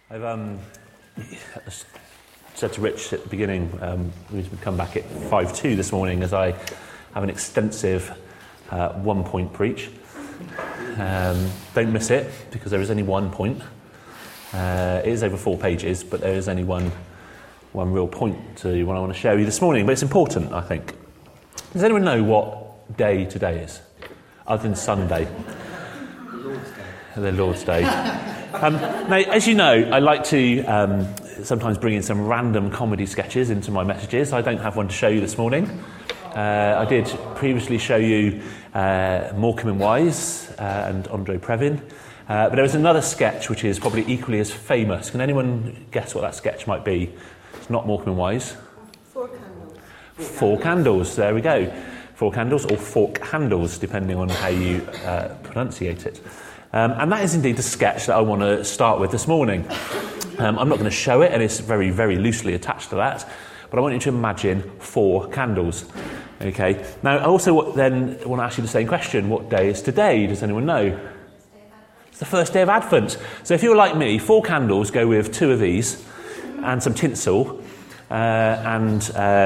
I've said to Rich at the beginning, we come back at 5:2 this morning as I have an extensive one-point preach. Don't miss it, because there is only 1 point. It is over 4 pages, but there is only one real point to what I want to show you this morning. But it's important, I think. Does anyone know what day today is, other than Sunday? The Lord's Day. Now, as you know, I like to sometimes bring in some random comedy sketches into my messages. I don't have one to show you this morning. I did previously show you Morecambe and Wise and Andre Previn. But there was another sketch which is probably equally as famous. Can anyone guess what that sketch might be? It's not Morecambe and Wise. 4 candles. 4 candles, there we go. 4 candles, or fork handles, depending on how you pronunciate it. And that is indeed the sketch that I want to start with this morning. I'm not going to show it, and it's very, very loosely attached to that, but I want you to imagine 4 candles. Okay. Now, I also want to ask you the same question. What day is today? Does anyone know? It's the first day of Advent. So if you're like me, 4 candles go with 2 of these, and some tinsel, and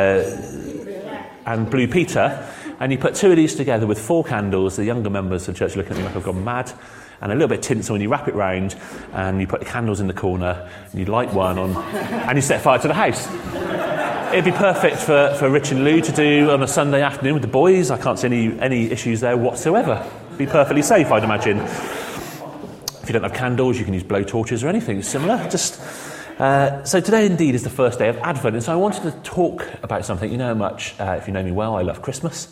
Blue Peter, and you put 2 of these together with 4 candles. The younger members of the church are looking at me like I've gone mad. And a little bit of tinsel, and you wrap it round, and you put the candles in the corner, and you light one on, and you set fire to the house. It'd be perfect for Rich and Lou to do on a Sunday afternoon with the boys. I can't see any issues there whatsoever. Be perfectly safe, I'd imagine. If you don't have candles, you can use blowtorches or anything similar. So today indeed is the first day of Advent, and so I wanted to talk about something. You know how much, if you know me well, I love Christmas.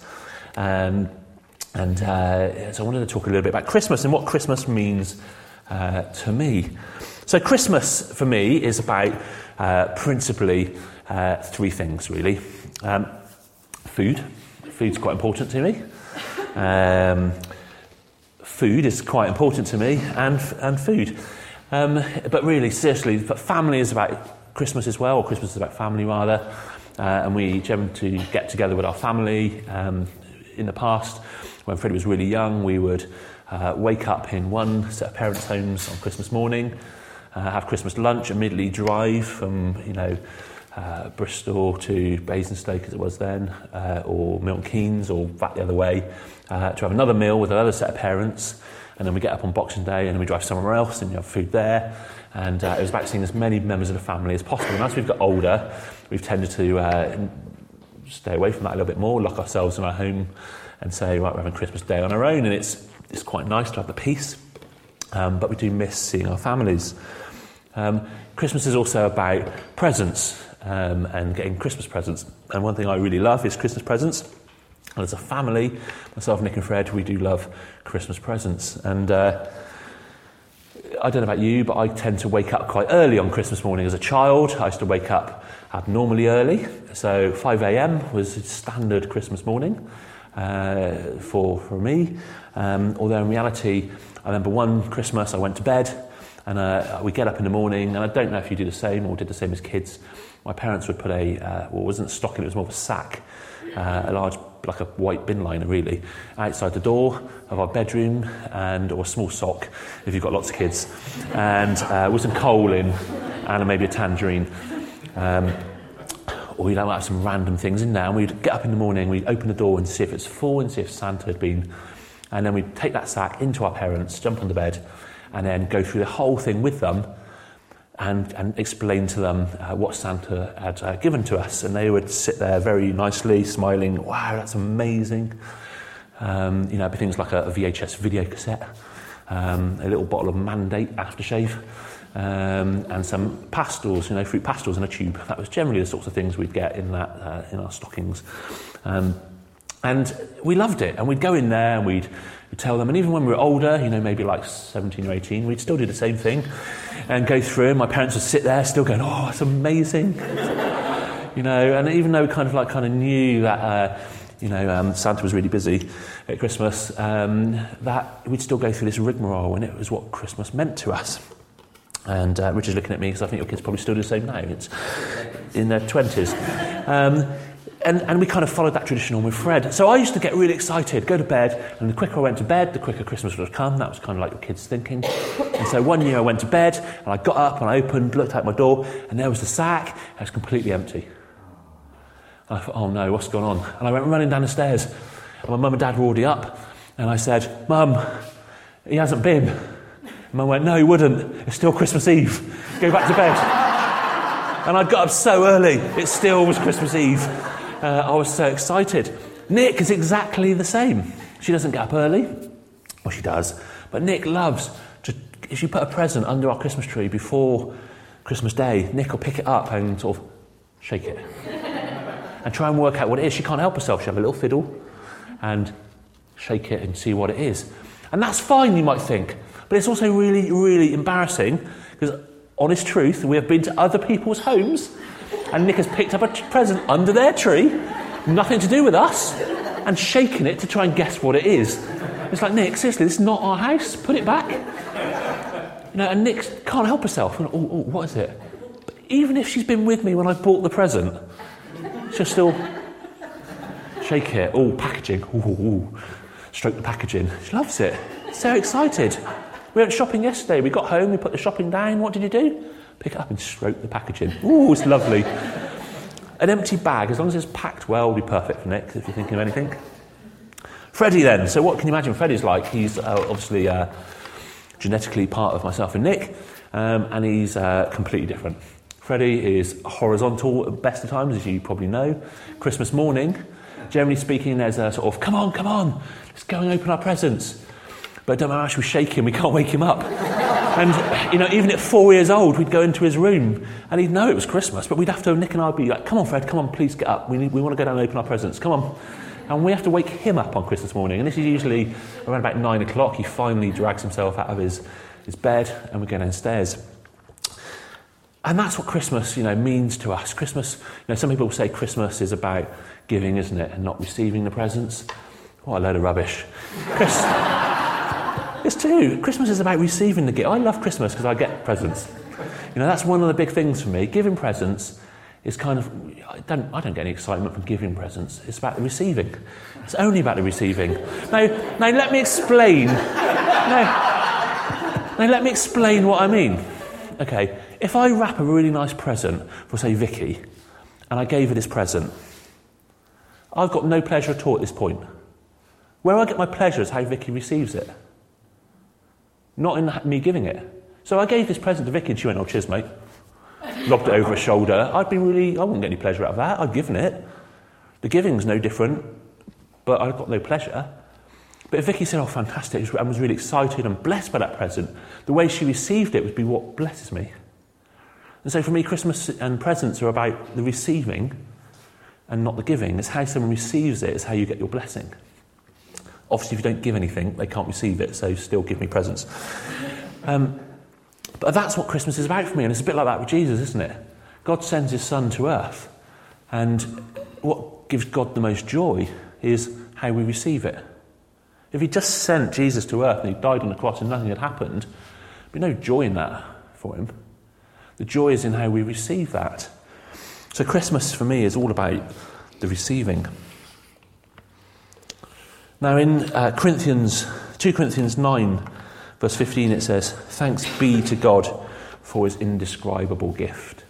So I wanted to talk a little bit about Christmas and what Christmas means to me. So Christmas, for me, is about principally 3 things, really. Food. Food's quite important to me. Food is quite important to me, and food. But really, seriously, family is about Christmas as well, or Christmas is about family, rather. And we tend to get together with our family. In the past, when Freddie was really young, we would wake up in one set of parents' homes on Christmas morning, have Christmas lunch, immediately drive from, Bristol to Basingstoke, as it was then, or Milton Keynes, or back the other way, to have another meal with another set of parents, and then we get up on Boxing Day, and then we drive somewhere else, and you have food there, and it was about seeing as many members of the family as possible. And as we've got older, we've tended to stay away from that a little bit more, lock ourselves in our home and say, right, we're having Christmas Day on our own, and it's quite nice to have the peace, but we do miss seeing our families. Christmas is also about presents and getting Christmas presents, and one thing I really love is Christmas presents, and as a family, myself, Nick and Fred, we do love Christmas presents, and I don't know about you, but I tend to wake up quite early on Christmas morning. As a child, I used to wake up abnormally early, so 5 a.m. was standard Christmas morning for me. Although in reality, I remember one Christmas I went to bed, and we get up in the morning, and I don't know if you do the same or did the same as kids. My parents would put it wasn't a stocking, it was more of a sack, a large, like a white bin liner really, outside the door of our bedroom, or a small sock if you've got lots of kids, and with some coal in, and maybe a tangerine. Or we'd have some random things in there, and we'd get up in the morning, we'd open the door and see if it's full and see if Santa had been, and then we'd take that sack into our parents, jump on the bed, and then go through the whole thing with them and explain to them what Santa had given to us, and they would sit there very nicely smiling, wow, that's amazing. It'd be things like a VHS video cassette, a little bottle of Mandate aftershave, and some pastels, fruit pastels in a tube. That was generally the sorts of things we'd get in our stockings. And we loved it, and we'd go in there and we'd tell them, and even when we were older, maybe like 17 or 18, we'd still do the same thing and go through, and my parents would sit there still going, oh, it's amazing. And even though we kind of knew that Santa was really busy at Christmas, that we'd still go through this rigmarole, and it was what Christmas meant to us. And Richard's looking at me because I think your kids probably still do the same now. It's in their 20s. And we kind of followed that tradition on with Fred. So I used to get really excited, go to bed, and the quicker I went to bed, the quicker Christmas would come. That was kind of like the kids' thinking. And so one year I went to bed, and I got up, and I opened, looked out my door, and there was the sack, and it was completely empty. And I thought, oh no, what's going on? And I went running down the stairs, and my mum and dad were already up, and I said, Mum, he hasn't been. And Mum went, no, he wouldn't. It's still Christmas Eve. Go back to bed. And I got up so early, it still was Christmas Eve. I was so excited. Nick is exactly the same. She doesn't get up early. Well, she does. But Nick loves to, if you put a present under our Christmas tree before Christmas Day, Nick will pick it up and sort of shake it. And try and work out what it is. She can't help herself. She'll have a little fiddle and shake it and see what it is. And that's fine, you might think. But it's also really, really embarrassing because, honest truth, we have been to other people's homes and Nick has picked up a present under their tree, nothing to do with us, and shaken it to try and guess what it is. It's like, Nick, seriously, this is not our house. Put it back. And Nick can't help herself. What is it? But even if she's been with me when I bought the present, she'll still shake it. Packaging. Stroke the packaging. She loves it. So excited. We went shopping yesterday. We got home, we put the shopping down. What did you do? Pick it up and stroke the packaging. It's lovely. An empty bag, as long as it's packed well, will be perfect for Nick, if you're thinking of anything. Freddie then. So what can you imagine Freddie's like? He's obviously genetically part of myself and Nick, and he's completely different. Freddie is horizontal at best of times, as you probably know. Christmas morning, generally speaking, there's a sort of, come on, let's go and open our presents. But don't matter how much we shake him, we can't wake him up. And, even at 4 years old, we'd go into his room and he'd know it was Christmas, but we'd have to, Nick and I'd be like, come on, Fred, come on, please get up. We want to go down and open our presents, come on. And we have to wake him up on Christmas morning. And this is usually around about 9 o'clock. He finally drags himself out of his bed and we go downstairs. And that's what Christmas, means to us. Christmas, some people say Christmas is about giving, isn't it, and not receiving the presents. What a load of rubbish. It's true. Christmas is about receiving the gift. I love Christmas because I get presents. That's one of the big things for me. Giving presents is kind of, I don't get any excitement from giving presents. It's about the receiving. It's only about the receiving. Now let me explain. Now let me explain what I mean. Okay, if I wrap a really nice present for, say, Vicky, and I gave her this present, I've got no pleasure at all at this point. Where I get my pleasure is how Vicky receives it. Not in me giving it. So I gave this present to Vicky and she went, cheers, mate. Lobbed it over her shoulder. I wouldn't get any pleasure out of that. I'd given it. The giving's no different, but I've got no pleasure. But if Vicky said, fantastic, and was really excited and blessed by that present, the way she received it would be what blesses me. And so for me, Christmas and presents are about the receiving and not the giving. It's how someone receives it, it's how you get your blessing. Obviously, if you don't give anything, they can't receive it, so still give me presents. But that's what Christmas is about for me, and it's a bit like that with Jesus, isn't it? God sends his son to earth, and what gives God the most joy is how we receive it. If he just sent Jesus to earth and he died on the cross and nothing had happened, there'd be no joy in that for him. The joy is in how we receive that. So Christmas for me is all about the receiving. Now in 2 Corinthians 9, verse 15, it says, "Thanks be to God for his indescribable gift."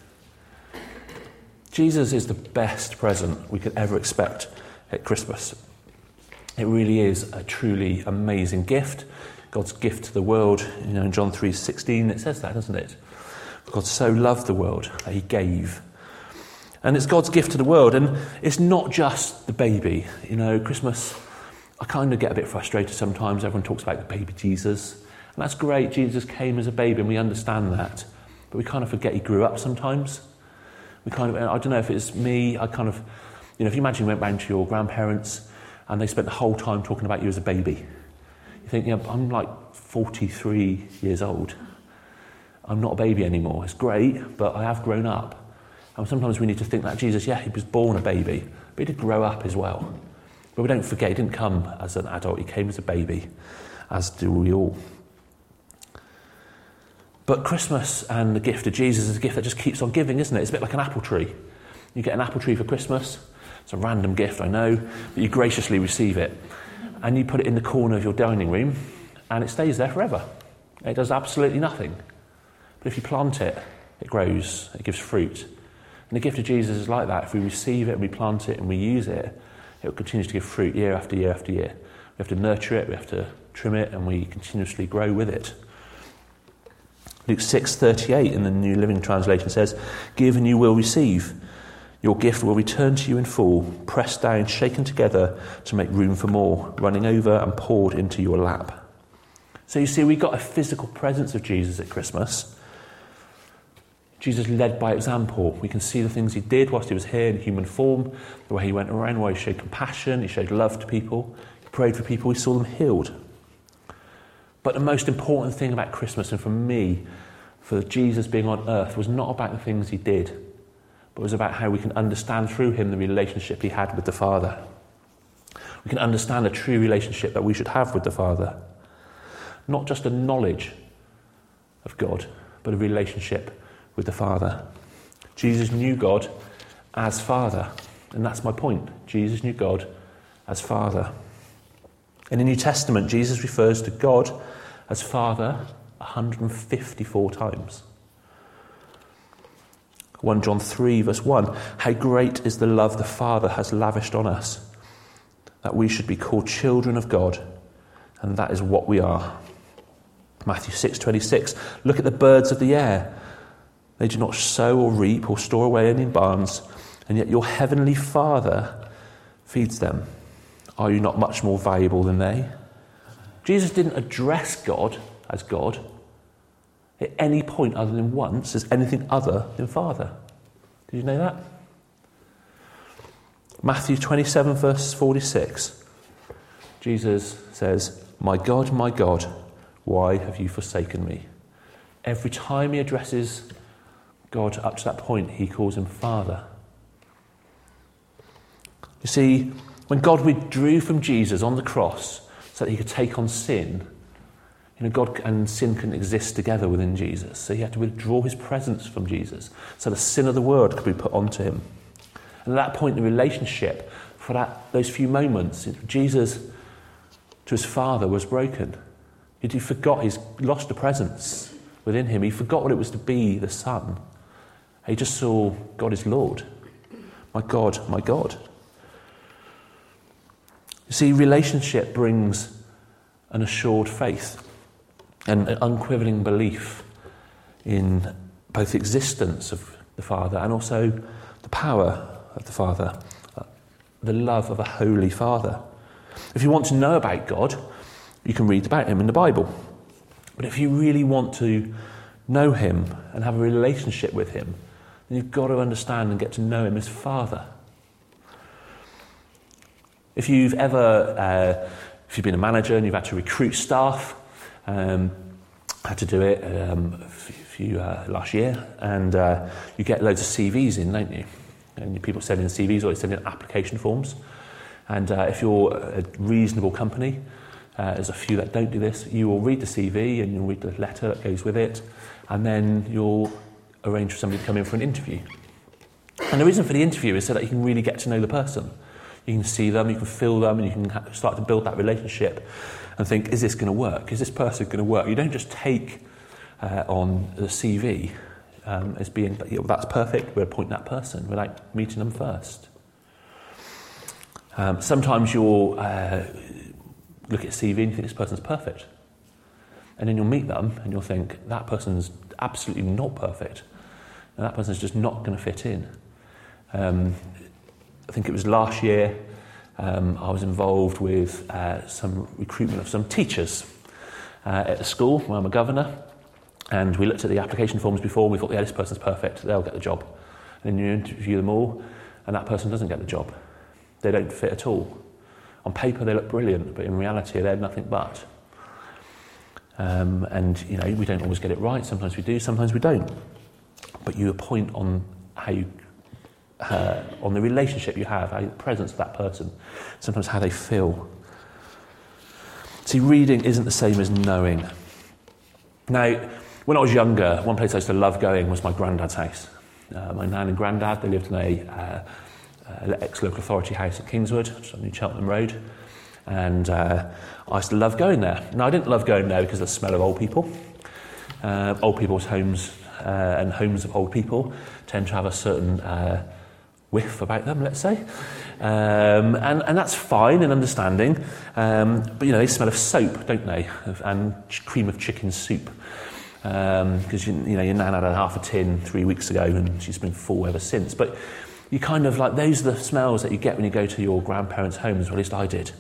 Jesus is the best present we could ever expect at Christmas. It really is a truly amazing gift. God's gift to the world. In John 3:16 it says that, doesn't it? God so loved the world that he gave. And it's God's gift to the world. And it's not just the baby. Christmas, I kind of get a bit frustrated sometimes. Everyone talks about the baby Jesus. And that's great. Jesus came as a baby and we understand that. But we kind of forget he grew up sometimes. I don't know if it's me, if you imagine you went round to your grandparents and they spent the whole time talking about you as a baby. You think, I'm like 43 years old. I'm not a baby anymore. It's great, but I have grown up. And sometimes we need to think that Jesus, he was born a baby, but he did grow up as well. But we don't forget, he didn't come as an adult, he came as a baby, as do we all. But Christmas and the gift of Jesus is a gift that just keeps on giving, isn't it? It's a bit like an apple tree. You get an apple tree for Christmas. It's a random gift, I know, but you graciously receive it. And you put it in the corner of your dining room, and it stays there forever. It does absolutely nothing. But if you plant it, it grows, it gives fruit. And the gift of Jesus is like that. If we receive it, and we plant it, and we use it, it will continue to give fruit year after year after year. We have to nurture it, we have to trim it, and we continuously grow with it. Luke 6:38 in the New Living Translation says, "Give and you will receive. Your gift will return to you in full, pressed down, shaken together to make room for more, running over and poured into your lap." So you see, we got a physical presence of Jesus at Christmas. Jesus led by example. We can see the things he did whilst he was here in human form, the way he went around, the way he showed compassion, he showed love to people, he prayed for people, we saw them healed. But the most important thing about Christmas, and for me, for Jesus being on earth, was not about the things he did, but it was about how we can understand through him the relationship he had with the Father. We can understand the true relationship that we should have with the Father. Not just a knowledge of God, but a relationship with the Father. Jesus knew God as Father, and that's my point. Jesus knew God as Father. In the New Testament, Jesus refers to God as Father 154 times. 1 John 3 verse 1, "How great is the love the Father has lavished on us, that we should be called children of God, and that is what we are." Matthew 6:26, "Look at the birds of the air. They do not sow or reap or store away in barns, and yet your heavenly Father feeds them. Are you not much more valuable than they?" Jesus didn't address God as God at any point other than once as anything other than Father. Did you know that? Matthew 27 verse 46, Jesus says, my God, why have you forsaken me?" Every time he addresses God up to that point, he calls him Father. You see, when God withdrew from Jesus on the cross so that he could take on sin, God and sin couldn't exist together within Jesus. So he had to withdraw his presence from Jesus so the sin of the world could be put onto him. And at that point, the relationship for those few moments, Jesus to his Father was broken. He forgot, he's lost the presence within him. He forgot what it was to be the Son. He just saw God is Lord. My God, my God. You see, relationship brings an assured faith and an unquivering belief in both the existence of the Father and also the power of the Father, the love of a holy Father. If you want to know about God, you can read about him in the Bible. But if you really want to know him and have a relationship with him, then you've got to understand and get to know him as Father. If you've been a manager and you've had to recruit staff, had to do it last year, and you get loads of CVs in, don't you? And people send in CVs or they send in application forms. And if you're a reasonable company, there's a few that don't do this, you will read the CV and you'll read the letter that goes with it, and then you'll arrange for somebody to come in for an interview. And the reason for the interview is so that you can really get to know the person. You can see them, you can feel them, and you can start to build that relationship and think, is this going to work? Is this person going to work? You don't just take on the CV as being, that's perfect, we'll appoint that person without meeting them first. Sometimes you'll look at CV and you think this person's perfect. And then you'll meet them and you'll think, that person's absolutely not perfect. And that person's just not going to fit in. I think it was last year, I was involved with some recruitment of some teachers at the school where I'm a governor, and we looked at the application forms before and we thought, yeah, this person's perfect, they'll get the job. And then you interview them all, and that person doesn't get the job. They don't fit at all. On paper they look brilliant, but in reality they're nothing but. And we don't always get it right, sometimes we do, sometimes we don't. But you appoint on how you on the relationship you have, the presence of that person, sometimes how they feel. See, reading isn't the same as knowing. Now, when I was younger, one place I used to love going was my granddad's house. My nan and granddad, they lived in ex-local authority house at Kingswood, just on New Cheltenham Road. And I used to love going there. Now, I didn't love going there because of the smell of old people. Old people's homes and homes of old people tend to have a certain whiff about them, let's say. And that's fine and understanding. But, they smell of soap, don't they? And cream of chicken soup. Because, your nan had half a tin 3 weeks ago and she's been full ever since. But you kind of like, those are the smells that you get when you go to your grandparents' homes, or at least I did.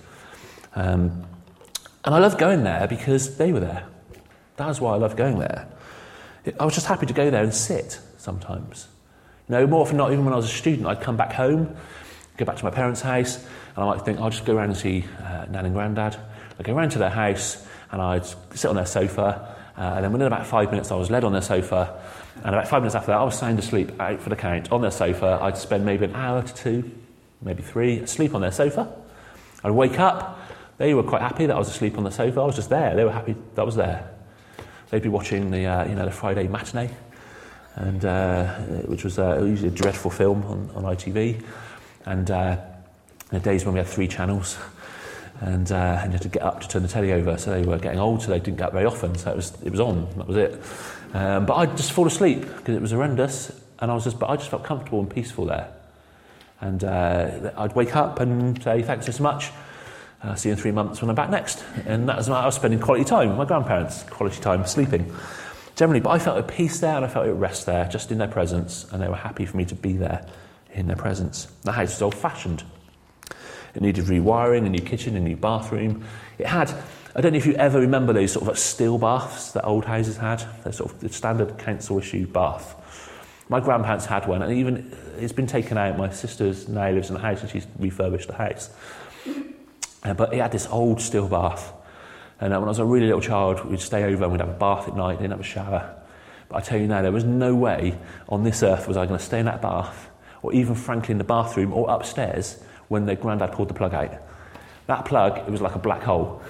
And I loved going there because they were there. That was why I loved going there. I was just happy to go there and sit sometimes. More often not, even when I was a student, I'd come back home, go back to my parents' house, and I might think, I'll just go around and see Nan and Grandad. I'd go around to their house, and I'd sit on their sofa, and then within about 5 minutes I was led on their sofa, and about 5 minutes after that I was sound asleep, out for the count, on their sofa. I'd spend maybe an hour to 2, maybe 3, asleep on their sofa. I'd wake up, they were quite happy that I was asleep on the sofa. I was just there, they were happy that I was there. They'd be watching the Friday matinee, and which was usually a dreadful film on ITV. And in the days when we had 3 channels, and you had to get up to turn the telly over, so they were getting old, so they didn't get up very often. So it was on, that was it. But I'd just fall asleep because it was horrendous, and I just felt comfortable and peaceful there. And I'd wake up and say, thanks so much. See you in 3 months when I'm back next. And that was I was spending quality time with my grandparents, quality time sleeping. Generally, but I felt at peace there and I felt at rest there, just in their presence, and they were happy for me to be there in their presence. The house was old-fashioned. It needed rewiring, a new kitchen, a new bathroom. It had, I don't know if you ever remember those sort of like steel baths that old houses had. They're sort of the standard council-issue bath. My grandparents had one, and even it's been taken out. My sister now lives in the house and she's refurbished the house. But it had this old steel bath. And when I was a really little child, we'd stay over and we'd have a bath at night, didn't have a shower. But I tell you now, there was no way on this earth was I going to stay in that bath, or even frankly in the bathroom or upstairs, when their granddad pulled the plug out. That plug, it was like a black hole.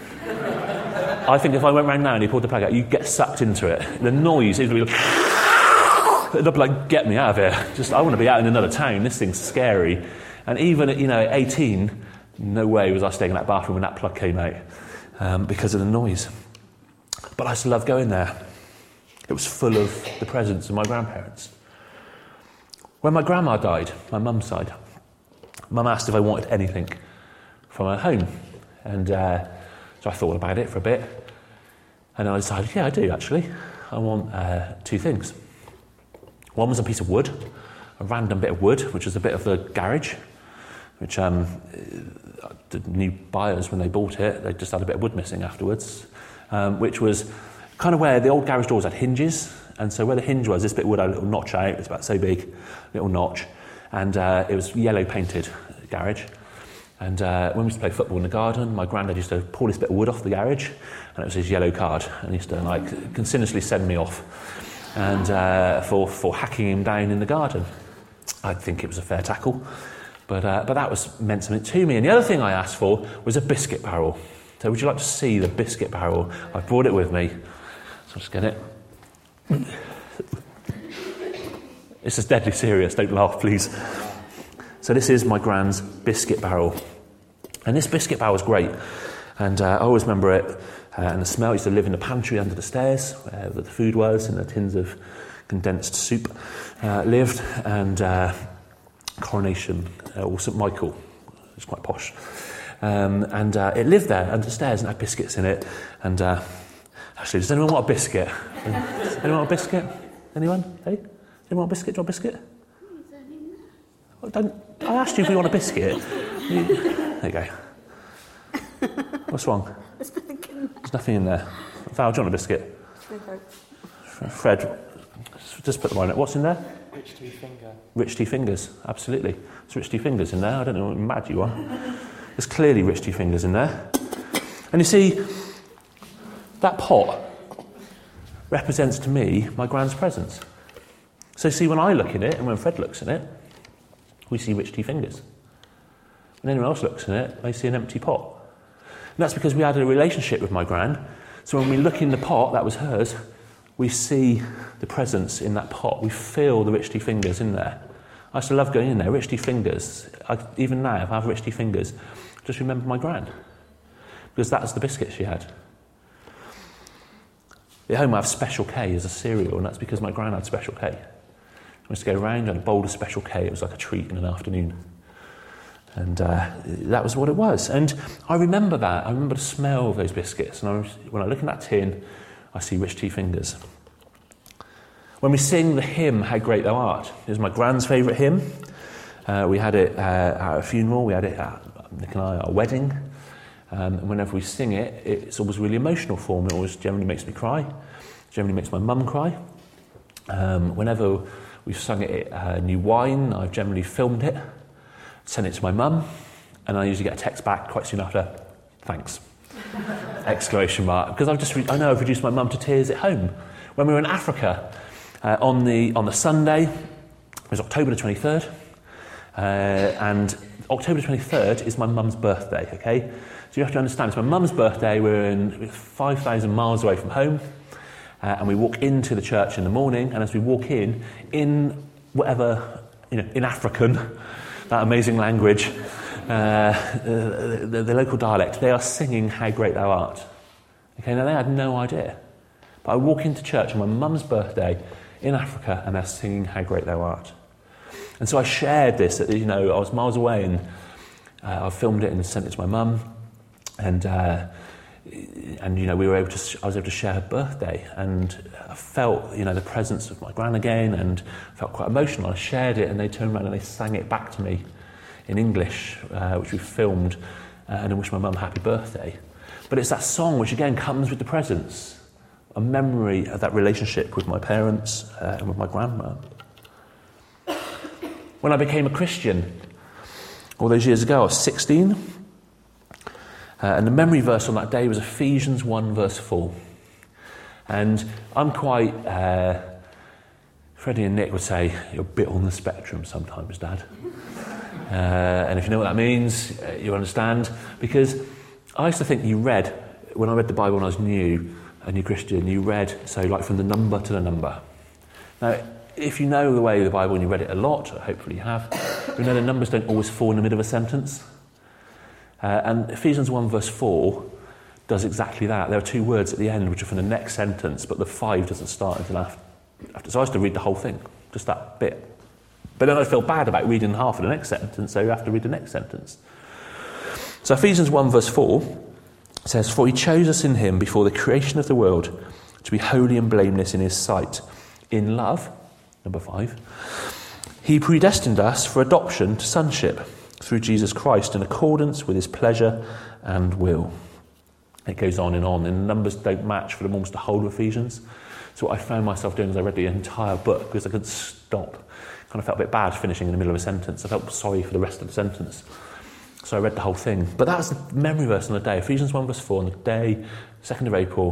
I think if I went round now and he pulled the plug out, you'd get sucked into it. The noise, it would be like, it'd be like, get me out of here. I want to be out in another town. This thing's scary. And even at, at 18, no way was I staying in that bathroom when that plug came out because of the noise. But I used to love going there. It was full of the presence of my grandparents. When my grandma died, my mum's side, Mum asked if I wanted anything from her home. And so I thought about it for a bit. And then I decided, yeah, I do actually. I want 2 things. One was a piece of wood, a random bit of wood, which was a bit of the garage, which the new buyers, when they bought it, they just had a bit of wood missing afterwards, which was kind of where the old garage doors had hinges. And so where the hinge was, this bit of wood had a little notch out. It's about so big, little notch. And it was yellow painted garage. And when we used to play football in the garden, my granddad used to pull this bit of wood off the garage, and it was his yellow card. And he used to continuously send me off, and for hacking him down in the garden. I think it was a fair tackle, but that was meant something to me. And the other thing I asked for was a biscuit barrel. So would you like to see the biscuit barrel? I brought it with me, so I'll just get it. This is deadly serious, don't laugh, please. So this is my grand's biscuit barrel. And this biscuit barrel was great. And I always remember it. And the smell used to live in the pantry under the stairs, where the food was, and the tins of condensed soup lived. And Coronation, or St Michael, it's quite posh. And it lived there under the stairs and had biscuits in it. And actually, does anyone want a biscuit? Does anyone want a biscuit? Anyone? Hey? Anyone want a biscuit? Do you want a biscuit? I asked you if you want a biscuit. There you go. What's wrong? There's nothing in there. Val, do you want a biscuit? Fred, just put them on it. What's in there? Rich tea finger. Rich tea fingers, absolutely. There's rich tea fingers in there. I don't know what mad you are. There's clearly rich tea fingers in there. And you see, that pot represents to me my grand's presence. So see, when I look in it and when Fred looks in it, we see rich tea fingers. When anyone else looks in it, they see an empty pot. And that's because we had a relationship with my gran. So when we look in the pot, that was hers, we see the presence in that pot. We feel the rich tea fingers in there. I used to love going in there, Rich Tea Fingers. Even now, if I have Rich Tea Fingers, just remember my gran, because that's the biscuit she had. At home I have Special K as a cereal, and that's because my gran had Special K. I used to go around and a bowl of Special K. It was like a treat in an afternoon. And that was what it was. And I remember that. I remember the smell of those biscuits. And when I look in that tin, I see Rich Tea Fingers. When we sing the hymn, How Great Thou Art, it was my gran's favourite hymn. We had it at a funeral. We had it at Nick and I at our wedding. And whenever we sing it, it's always really emotional for me. It always generally makes me cry. Generally makes my mum cry. Whenever we've sung it at New Wine, I've generally filmed it, sent it to my mum, and I usually get a text back quite soon after, thanks, exclamation mark, because I know I've reduced my mum to tears at home. When we were in Africa, on the Sunday, it was October the 23rd, and October the 23rd is my mum's birthday, okay? So you have to understand, it's my mum's birthday, we're 5,000 miles away from home, and we walk into the church in the morning, and as we walk in whatever, in African, that amazing language, the local dialect, they are singing How Great Thou Art. Okay, now they had no idea. But I walk into church on my mum's birthday in Africa, and they're singing How Great Thou Art. And so I shared this, I was miles away, and I filmed it and sent it to my mum, and I was able to share her birthday, and I felt, the presence of my gran again, and felt quite emotional. I shared it, and they turned around and they sang it back to me in English, which we filmed, and I wished my mum happy birthday. But it's that song which again comes with the presence, a memory of that relationship with my parents and with my grandma. When I became a Christian, all those years ago, I was 16. And the memory verse on that day was Ephesians 1 verse 4. And I'm quite, Freddie and Nick would say, you're a bit on the spectrum sometimes, Dad. And if you know what that means, you understand. Because I used to think when I read the Bible when I was a new Christian, you read, so like from the number to the number. Now, if you know the way of the Bible and you read it a lot, hopefully you have, you know the numbers don't always fall in the middle of a sentence. And Ephesians 1 verse 4 does exactly that. There are two words at the end which are from the next sentence, but the 5 doesn't start until after. So I used to read the whole thing, just that bit. But then I feel bad about reading half of the next sentence, so you have to read the next sentence. So Ephesians 1 verse 4 says, "For he chose us in him before the creation of the world to be holy and blameless in his sight. In love," number 5, "he predestined us for adoption to sonship through Jesus Christ in accordance with his pleasure and will." It goes on, and the numbers don't match for almost the whole of Ephesians. So what I found myself doing as I read the entire book, because I couldn't stop, kind of felt a bit bad finishing in the middle of a sentence. I felt sorry for the rest of the sentence. So I read the whole thing. But that was the memory verse on the day, Ephesians 1 verse 4, on the day, 2nd of April,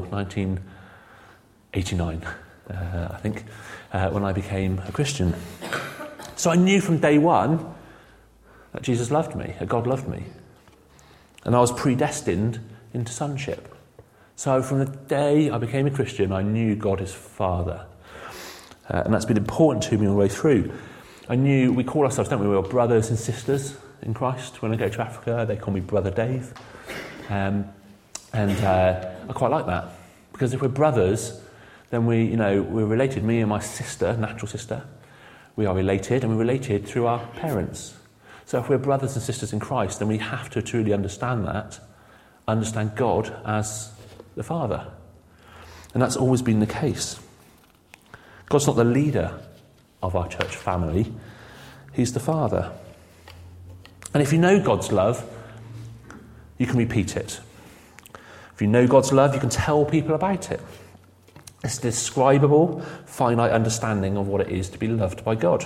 1989, I think, when I became a Christian. So I knew from day one that Jesus loved me, that God loved me. And I was predestined into sonship. So from the day I became a Christian, I knew God is Father. And that's been important to me all the way through. I knew, we call ourselves, don't we, we're brothers and sisters in Christ. When I go to Africa, they call me Brother Dave. I quite like that. Because if we're brothers, then we're related. Me and my sister, natural sister, we are related, and we're related through our parents. So if we're brothers and sisters in Christ, then we have to truly understand God as the Father. And that's always been the case. God's not the leader of our church family, he's the Father. And if you know God's love, you can repeat it. If you know God's love, you can tell people about it. It's a describable, finite understanding of what it is to be loved by God.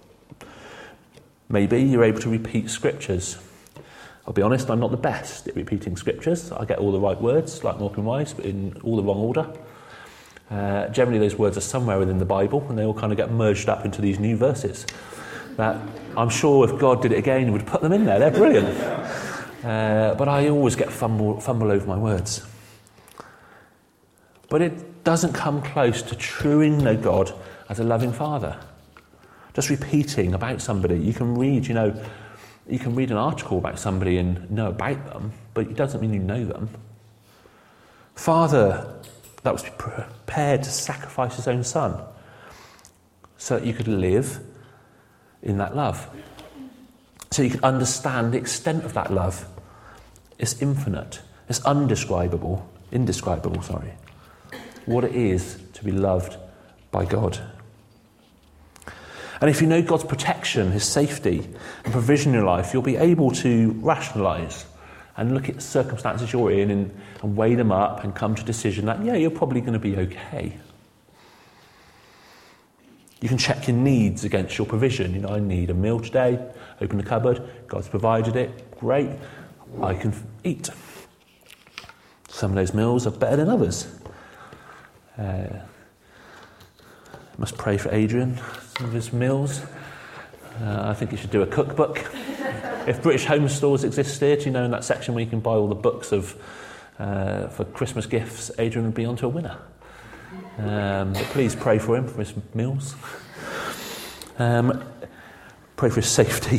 Maybe you're able to repeat scriptures. I'll be honest, I'm not the best at repeating scriptures. I get all the right words, like Morecambe Wise, but in all the wrong order. Generally those words are somewhere within the Bible, and they all kind of get merged up into these new verses that I'm sure if God did it again, he would put them in there. They're brilliant. But I always get fumble over my words. But it doesn't come close to truly know God as a loving Father. just repeating about somebody. You can read, an article about somebody and know about them, but it doesn't mean you know them. Father that was prepared to sacrifice his own son so that you could live in that love. So you could understand the extent of that love. It's infinite. It's indescribable, what it is to be loved by God. And if you know God's protection, his safety and provision in your life, you'll be able to rationalise and look at the circumstances you're in and weigh them up and come to a decision that, you're probably going to be okay. You can check your needs against your provision. I need a meal today, open the cupboard, God's provided it, great, I can eat. Some of those meals are better than others. Must pray for Adrian, some of his meals. I think he should do a cookbook. If British Home Stores existed, in that section where you can buy all the books for Christmas gifts, Adrian would be onto a winner. But please pray for him, for his meals. Pray for his safety.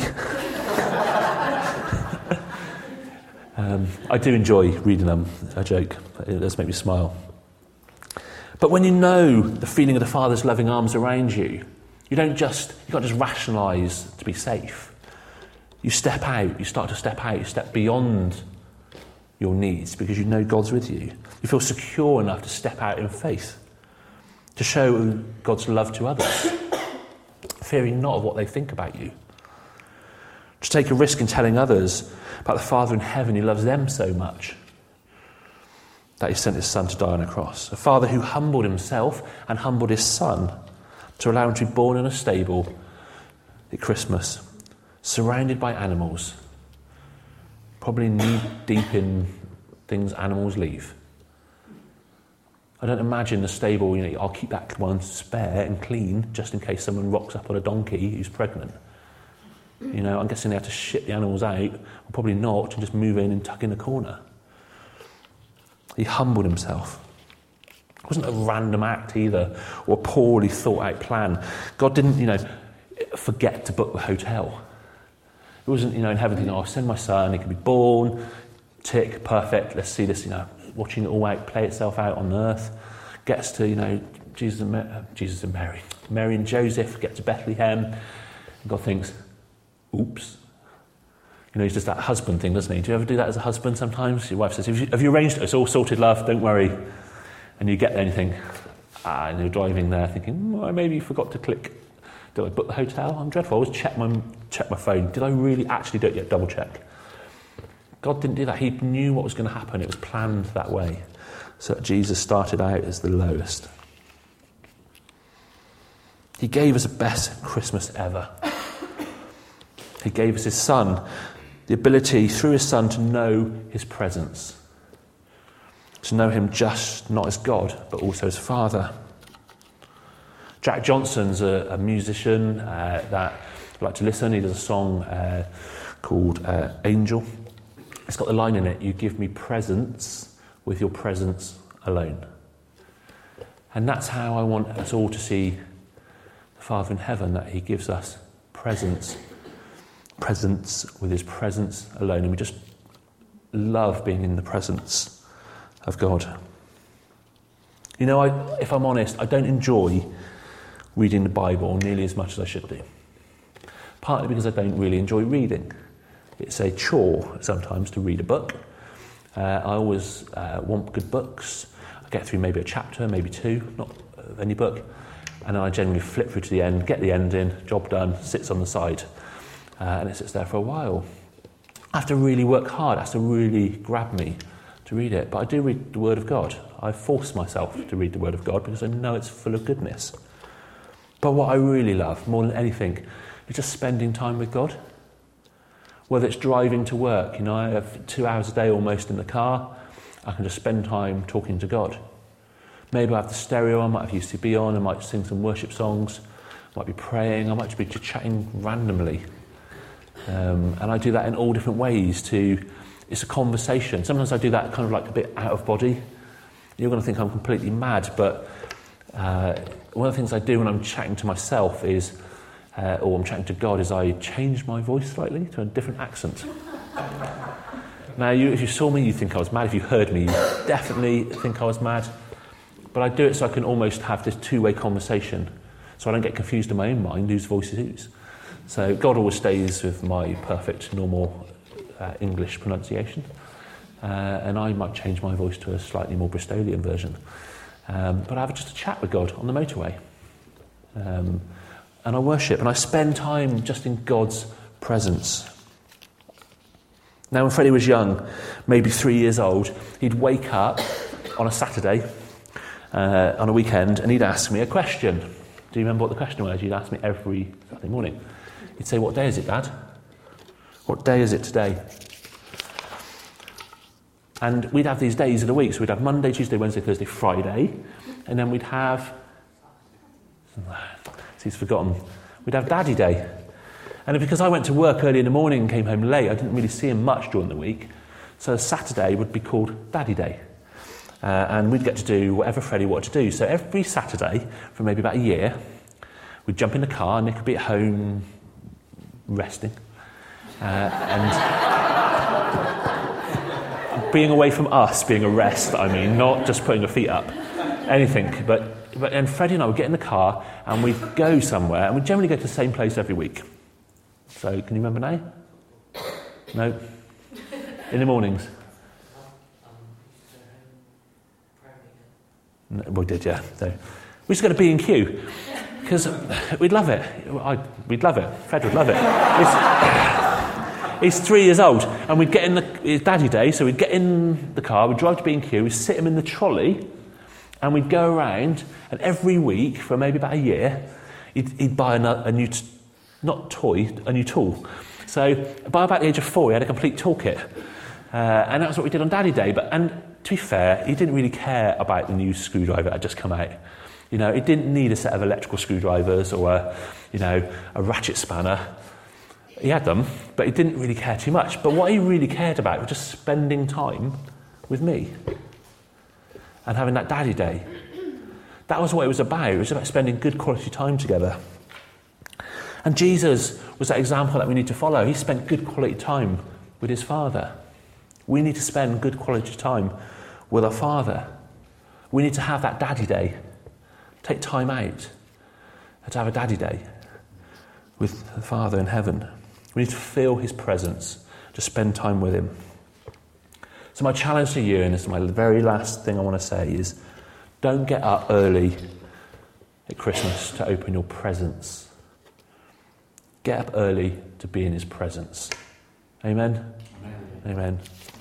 I do enjoy reading them, I joke, but it does make me smile. But when you know the feeling of the Father's loving arms around you, you can't just rationalise to be safe. You start to step out, you step beyond your needs because you know God's with you. You feel secure enough to step out in faith, to show God's love to others, fearing not of what they think about you. To take a risk in telling others about the Father in heaven who loves them so much that he sent his son to die on a cross. A Father who humbled himself and humbled his son to allow him to be born in a stable at Christmas, surrounded by animals, probably knee deep in things animals leave. I don't imagine the stable, I'll keep that one spare and clean just in case someone rocks up on a donkey who's pregnant. I'm guessing they have to ship the animals out, or probably not, and just move in and tuck in a corner. He humbled himself. It wasn't a random act either, or a poorly thought out plan. God didn't, forget to book the hotel. It wasn't, in heaven thinking, I'll send my son, he can be born, tick, perfect, let's see this, watching it all out, play itself out on earth. Gets to, Jesus and Mary. Mary and Joseph get to Bethlehem, and God thinks, oops. He does that husband thing, doesn't he? Do you ever do that as a husband sometimes? Your wife says, have you arranged it? It's all sorted, love, don't worry. And you get there and you think, and you're driving there thinking, I maybe forgot to click. Did I book the hotel? I'm dreadful. I always check my phone. Did I really actually do it yet? Double check. God didn't do that. He knew what was going to happen. It was planned that way. So that Jesus started out as the lowest. He gave us the best Christmas ever. He gave us his son, the ability through his son to know his presence. To know him just not as God, but also as Father. Jack Johnson's a musician that I like to listen. He does a song called Angel. It's got the line in it, you give me presence with your presence alone. And that's how I want us all to see the Father in heaven, that he gives us presence with his presence alone. And we just love being in the presence of God. If I'm honest, I don't enjoy reading the Bible nearly as much as I should do. Partly because I don't really enjoy reading. It's a chore sometimes to read a book. I always want good books. I get through maybe a chapter, maybe two, not of any book, and then I generally flip through to the end, get the end in, job done, sits on the side, and it sits there for a while. I have to really work hard, it has to really grab me to read it, but I do read the Word of God. I force myself to read the Word of God because I know it's full of goodness. But what I really love, more than anything, is just spending time with God. Whether it's driving to work, I have 2 hours a day almost in the car, I can just spend time talking to God. Maybe I have the stereo on, I might have UCB on, I might sing some worship songs, I might be praying, I might just be chatting randomly. And I do that in all different ways it's a conversation. Sometimes I do that kind of like a bit out of body. You're going to think I'm completely mad, but one of the things I do when I'm chatting to myself is or I'm chatting to God, is I change my voice slightly to a different accent. Now, if you saw me, you'd think I was mad. If you heard me, you'd definitely think I was mad. But I do it so I can almost have this two-way conversation, so I don't get confused in my own mind whose voice is whose. So God always stays with my perfect, normal English pronunciation. And I might change my voice to a slightly more Bristolian version. But I have just a chat with God on the motorway. And I worship, and I spend time just in God's presence. Now, when Freddie was young, maybe 3 years old, he'd wake up on a Saturday, on a weekend, and he'd ask me a question. Do you remember what the question was? He'd ask me every Saturday morning. He'd say, "What day is it, Dad? What day is it today?" And we'd have these days of the week. So we'd have Monday, Tuesday, Wednesday, Thursday, Friday. And then we'd have... He's forgotten. We'd have Daddy Day. And because I went to work early in the morning and came home late, I didn't really see him much during the week. So Saturday would be called Daddy Day. And we'd get to do whatever Freddie wanted to do. So every Saturday, for maybe about a year, we'd jump in the car, Nick would be at home resting. And being away from us, being a rest, I mean, not just putting your feet up, anything. And Freddie and I would get in the car and we'd go somewhere, and we'd generally go to the same place every week. So, can you remember now? No? In the mornings? No, we did, yeah. So, we used to go to B&Q, because we'd love it. We'd love it. Fred would love it. He's 3 years old, and we'd get in it's Daddy Day, so we'd get in the car, we'd drive to B&Q, we'd sit him in the trolley, and we'd go around, and every week, for maybe about a year, he'd buy a new tool. So by about the age of 4, he had a complete toolkit. And that was what we did on Daddy Day. And to be fair, he didn't really care about the new screwdriver that had just come out. You know, it didn't need a set of electrical screwdrivers or a ratchet spanner. He had them, but he didn't really care too much. But what he really cared about was just spending time with me and having that Daddy Day. That was what it was about. It was about spending good quality time together. And Jesus was that example that we need to follow. He spent good quality time with his Father. We need to spend good quality time with our Father. We need to have that Daddy Day. Take time out to have a Daddy Day with the Father in heaven. We need to feel his presence, to spend time with him. So my challenge to you, and this is my very last thing I want to say, is don't get up early at Christmas to open your presents. Get up early to be in his presence. Amen? Amen. Amen.